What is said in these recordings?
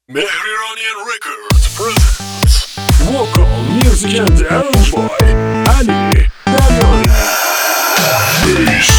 Mehranian Records presents Vocal music and dance by Ali Daniel. Bass.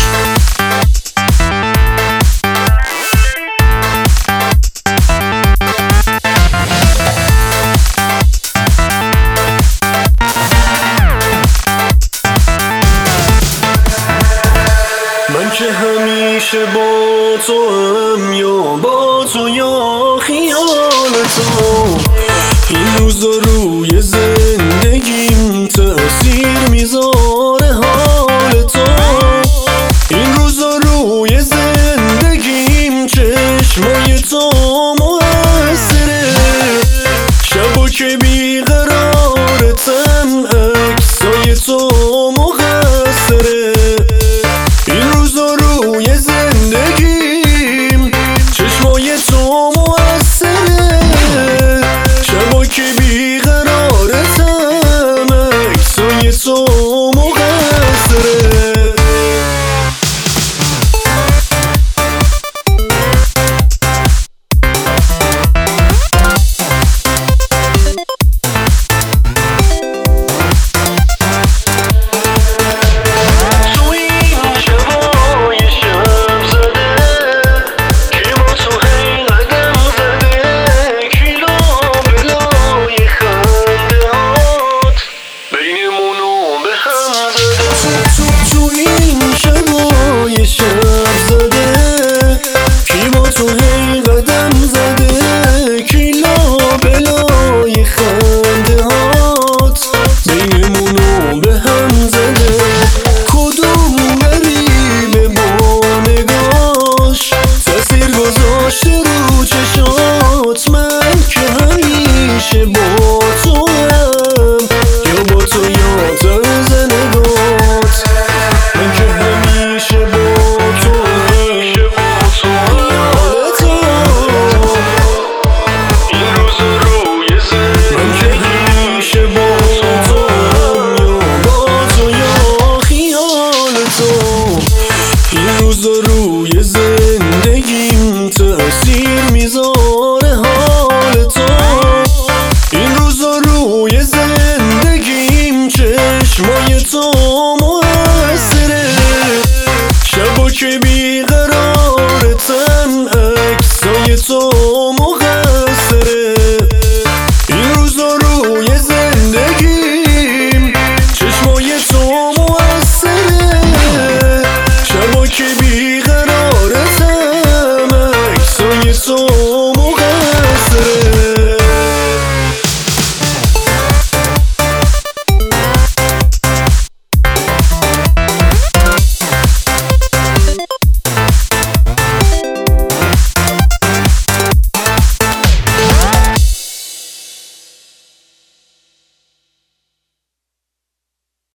من که همیشه با تو هم یا با تو یا خیال تو این روزا روی زندگیم تأثیر میذاره حال تو این روزا روی زندگیم چشمای تو مؤثره شبا که بیقرارتم عکسای تو مقصره این روزا روی زندگیم چشمای تو مؤثره شبا که بیقرارتم عکسای تو مقصره تو این شبای شب زده کی با تو هی قدم زده کی لابلای خنده هات بینمونو به هم زده کدوم غریبه با نگاش تاثیر گذاشته رو چشات من که همیشه با تو هم یا با تو یا طرز نگات من که همیشه با تو حال تو این روزا روی من که همیشه با تو یا با تو یا خیال تو این روزا روی زندگیم تأثیر میذاره حال تو این روزا روی زندگیم چشمای تو مؤثره شبا که بیقرارتم عکسای تو مقصره این روزا روی زندگیم چشمای تو مؤثره شبا که بیقرارتم عکسای تو مقصره